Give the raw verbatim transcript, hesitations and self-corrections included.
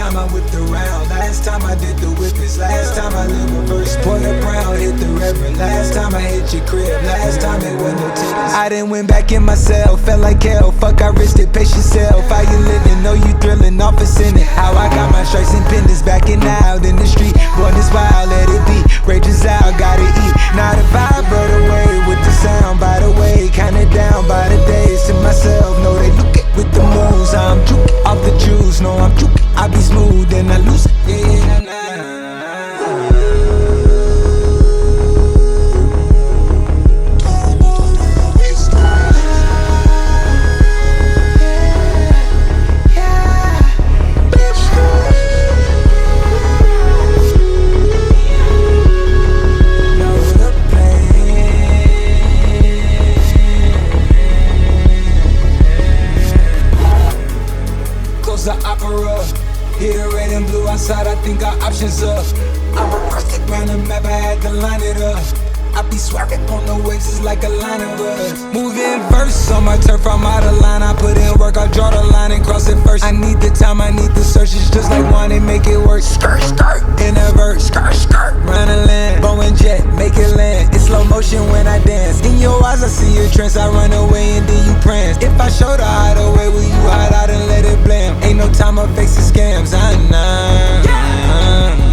time I whipped around. Last time I did the whippets. Last time I lived reverse. Pour the brown, hit the reverend. Last time I hit your crib. Last time it went no tickets. I done went back in myself. Felt like hell. Fuck, I risked it. Pace yourself. How you living? Know you thrilling. Office in it. How I got my stripes and pendants. Backing out in the street. Born this wild, let it be. Rages out, gotta eat. Not a vibe, but away with the sound. By the way, kinda down by the days. To myself, know they look it with the moves. I'm juke off the juice. No, I'm juke. I be smooth and I lose it. Yeah, yeah, nah, nah. The opera, hit the red and blue outside, I think our options up. I reversed it round the map, I had to line it up. I be swerving on the waves, it's like a line of us. Moving verse on my turf, I'm out of line. I put in work, I draw the line and cross it first. I need the time, I need the search, it's just like one and make it work. Skirt, skirt, in a verse, skirt, skirt, round the land. Bow and jet, make it land. It's slow motion when I dance. In your eyes, I see your trance. I run away and then you prance. If I show the hideaway, will you hide out and let it blame? Ain't no time, I face the scams, I know.